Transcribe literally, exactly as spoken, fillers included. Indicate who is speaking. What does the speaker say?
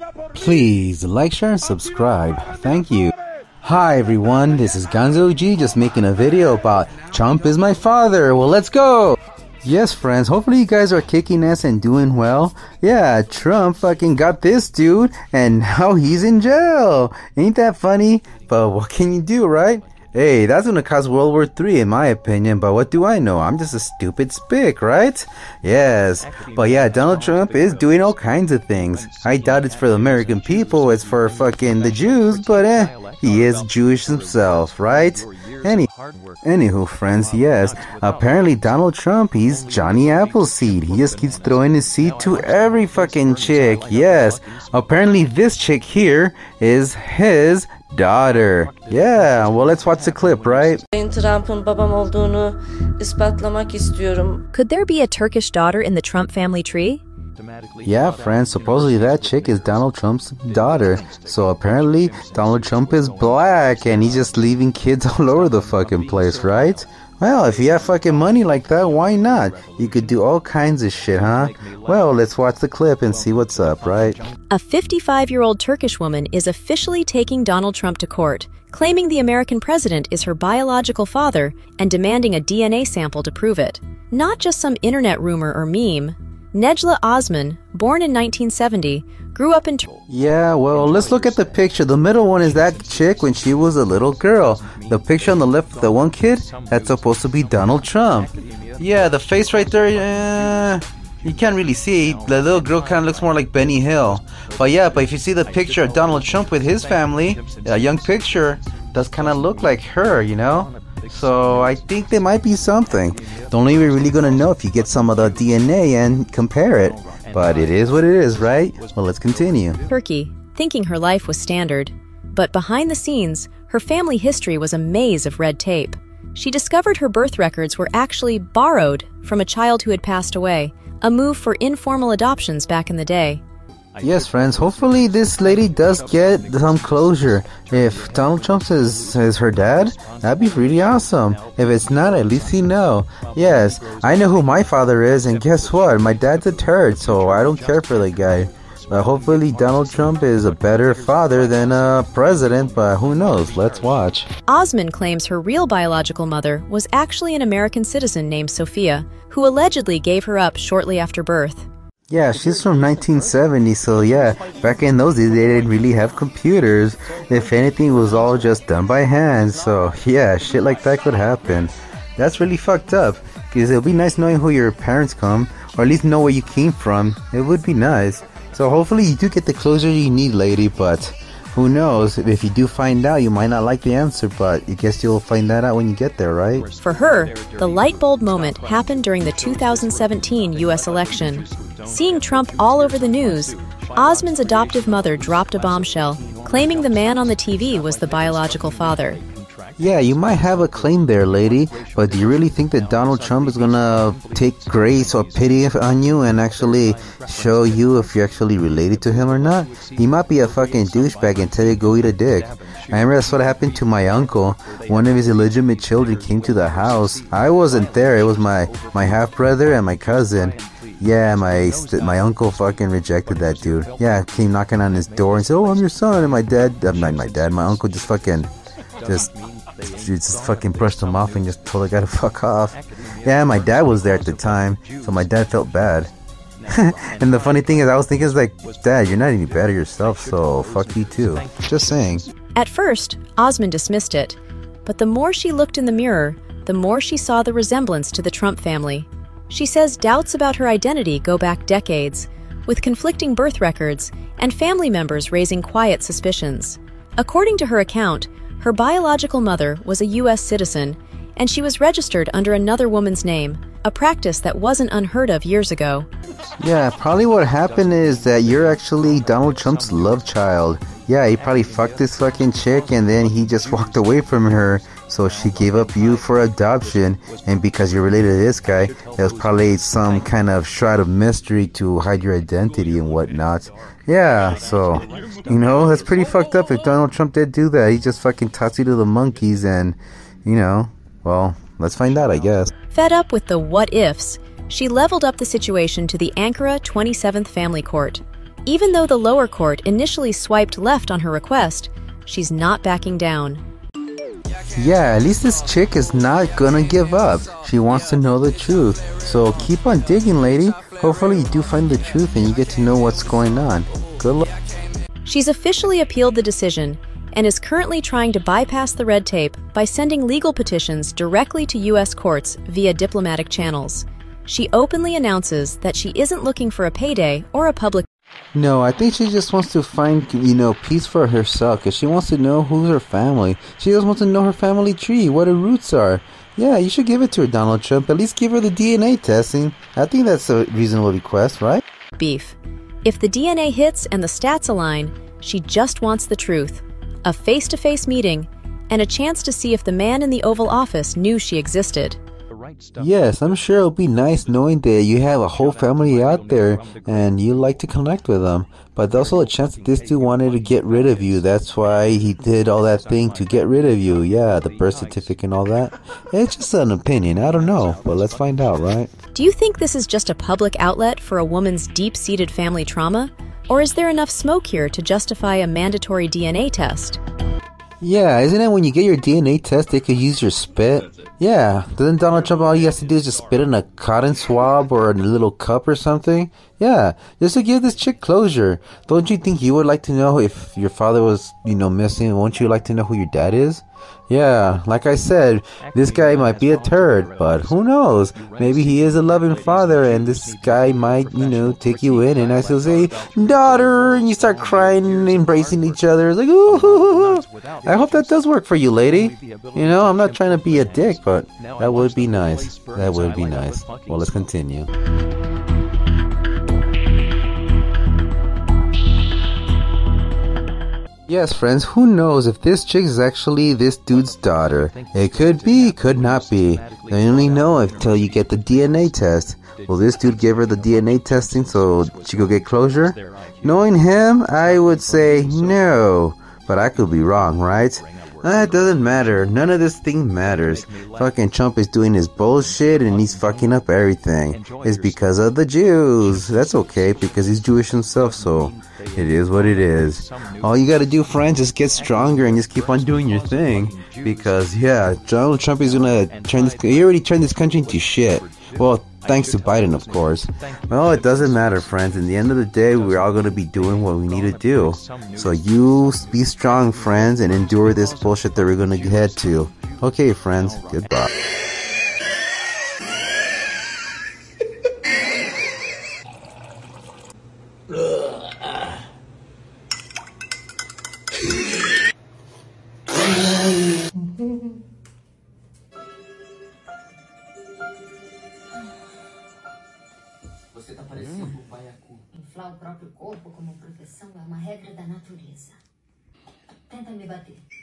Speaker 1: Please like, share, and subscribe. Thank you. Hi everyone, this is Gonzo G just making a video about Trump is my father. Well, let's go! Yes, friends, hopefully you guys are kicking ass and doing well. Yeah, Trump fucking got this dude, and now he's in jail. Ain't that funny? But what can you do, right? Hey, that's gonna cause World War Three in my opinion, but what do I know? I'm just a stupid spick, right? Yes, but yeah, Donald Trump is doing all kinds of things. I doubt it's for the American people, it's for fucking the Jews, but eh, he is Jewish himself, right? Any, anywho, friends, yes, apparently Donald Trump, he's Johnny Appleseed. He just keeps throwing his seed to every fucking chick, yes. Apparently this chick here is his daughter. Yeah, well, let's watch the clip, right?
Speaker 2: Trump'ın babam olduğunu ispatlamak istiyorum.
Speaker 3: Could there be a Turkish daughter in the Trump family tree?
Speaker 1: Yeah, friends, supposedly that chick is Donald Trump's daughter. So apparently Donald Trump is black and he's just leaving kids all over the fucking place, right? Well, if you have fucking money like that, why not? You could do all kinds of shit, huh? Well, let's watch the clip and see what's up, right?
Speaker 3: A fifty-five-year-old Turkish woman is officially taking Donald Trump to court, claiming the American president is her biological father and demanding a D N A sample to prove it. Not just some internet rumor or meme. Nejla Osman, born in nineteen seventy, grew up in...
Speaker 1: Yeah, well, let's look at the picture. The middle one is that chick when she was a little girl. The picture on the left, the one kid, that's supposed to be Donald Trump. Yeah, the face right there, uh, you can't really see. The little girl kind of looks more like Benny Hill. But yeah, but if you see the picture of Donald Trump with his family, a young picture, does kind of look like her, you know? So I think there might be something. The only way we're really gonna know if you get some of the D N A and compare it. But it is what it is, right? Well, let's continue.
Speaker 3: Turkey, thinking her life was standard. But behind the scenes, her family history was a maze of red tape. She discovered her birth records were actually borrowed from a child who had passed away, a move for informal adoptions back in the day.
Speaker 1: Yes, friends, hopefully this lady does get some closure. If Donald Trump is, is her dad, that'd be really awesome. If it's not, at least he know. Yes, I know who my father is, and guess what? My dad's a turd, so I don't care for the guy. But hopefully Donald Trump is a better father than a president, but who knows? Let's watch.
Speaker 3: Osman claims her real biological mother was actually an American citizen named Sophia, who allegedly gave her up shortly after birth.
Speaker 1: Yeah, she's from nineteen seventy, so yeah, back in those days they didn't really have computers. If anything, it was all just done by hand, so yeah, shit like that could happen. That's really fucked up, because it would be nice knowing who your parents come, or at least know where you came from. It would be nice. So hopefully you do get the closure you need, lady, but who knows, if you do find out, you might not like the answer, but I guess you'll find that out when you get there, right?
Speaker 3: For her, the light bulb moment happened during the two thousand seventeen U S election. Seeing Trump all over the news, Osman's adoptive mother dropped a bombshell, claiming the man on the T V was the biological father.
Speaker 1: Yeah, you might have a claim there, lady, but do you really think that Donald Trump is gonna take grace or pity on you and actually show you if you're actually related to him or not? He might be a fucking douchebag and tell you go eat a dick. I remember that's what happened to my uncle. One of his illegitimate children came to the house. I wasn't there. It was my, my half-brother and my cousin. Yeah, my my uncle fucking rejected that dude. Yeah, came knocking on his door and said, "Oh, I'm your son." And my dad, uh, not my dad, my uncle just fucking, just, just fucking brushed him off and just told the guy to fuck off. Yeah, my dad was there at the time, so my dad felt bad. And the funny thing is, I was thinking, it's like, Dad, you're not any better yourself, so fuck you too. Just saying.
Speaker 3: At first, Osman dismissed it, but the more she looked in the mirror, the more she saw the resemblance to the Trump family. She says doubts about her identity go back decades, with conflicting birth records and family members raising quiet suspicions. According to her account, her biological mother was a U S citizen, and she was registered under another woman's name, a practice that wasn't unheard of years ago.
Speaker 1: Yeah, probably what happened is that you're actually Donald Trump's love child. Yeah, he probably fucked this fucking chick and then he just walked away from her. So she gave up you for adoption, and because you're related to this guy, there was probably some kind of shroud of mystery to hide your identity and whatnot. Yeah, so, you know, that's pretty fucked up if Donald Trump did do that. He just fucking tossed you to the monkeys and, you know, well, let's find out, I guess.
Speaker 3: Fed up with the what-ifs, she leveled up the situation to the Ankara twenty-seventh Family Court. Even though the lower court initially swiped left on her request, she's not backing down.
Speaker 1: Yeah, at least this chick is not gonna give up. She wants to know the truth. So keep on digging, lady. Hopefully you do find the truth and you get to know what's going on. Good luck.
Speaker 3: She's officially appealed the decision and is currently trying to bypass the red tape by sending legal petitions directly to U S courts via diplomatic channels. She openly announces that she isn't looking for a payday or a public.
Speaker 1: No, I think she just wants to find, you know, peace for herself, because she wants to know who's her family. She just wants to know her family tree, what her roots are. Yeah, you should give it to her, Donald Trump. At least give her the D N A testing. I think that's a reasonable request, right?
Speaker 3: Beef. If the D N A hits and the stats align, she just wants the truth. A face-to-face meeting, and a chance to see if the man in the Oval Office knew she existed.
Speaker 1: Yes, I'm sure it'll be nice knowing that you have a whole family out there and you like to connect with them. But there's also a chance that this dude wanted to get rid of you. That's why he did all that thing to get rid of you. Yeah, the birth certificate and all that. It's just an opinion. I don't know. But let's find out, right?
Speaker 3: Do you think this is just a public outlet for a woman's deep-seated family trauma? Or is there enough smoke here to justify a mandatory D N A test?
Speaker 1: Yeah, isn't it when you get your D N A test, they could use your spit? Yeah, doesn't Donald Trump, all he has to do is just spit in a cotton swab or a little cup or something? Yeah, just to give this chick closure. Don't you think you would like to know if your father was, you know, missing? Won't you like to know who your dad is? Yeah, like I said, this guy might be a turd, but who knows? Maybe he is a loving father and this guy might, you know, take you in and I still say, daughter, and you start crying and embracing each other. It's like, ooh. I hope that does work for you, lady. You know, I'm not trying to be a dick, but that would be nice. That would be nice. Well, let's continue. Yes, friends, who knows if this chick is actually this dude's daughter? It could be, could not be. You only know until you get the D N A test. Will this dude give her the D N A testing so she could get closure? Knowing him, I would say no. But I could be wrong, right? Ah, it doesn't matter. None of this thing matters. Fucking Trump is doing his bullshit and he's fucking up everything. It's because of the Jews. That's okay because he's Jewish himself, so it is what it is. All you gotta do, friends, is get stronger and just keep on doing your thing. Because, yeah, Donald Trump is gonna turn this... He already turned this country into shit. Well, thanks to Biden, of course. Well, it doesn't matter, friends. In the end of the day, we're all going to be doing what we need to do. So you be strong, friends, and endure this bullshit that we're going to head to. Okay, friends. Goodbye.
Speaker 4: Você tá parecendo o baiacu. Inflar o próprio corpo como proteção é uma regra da natureza. Tenta me bater.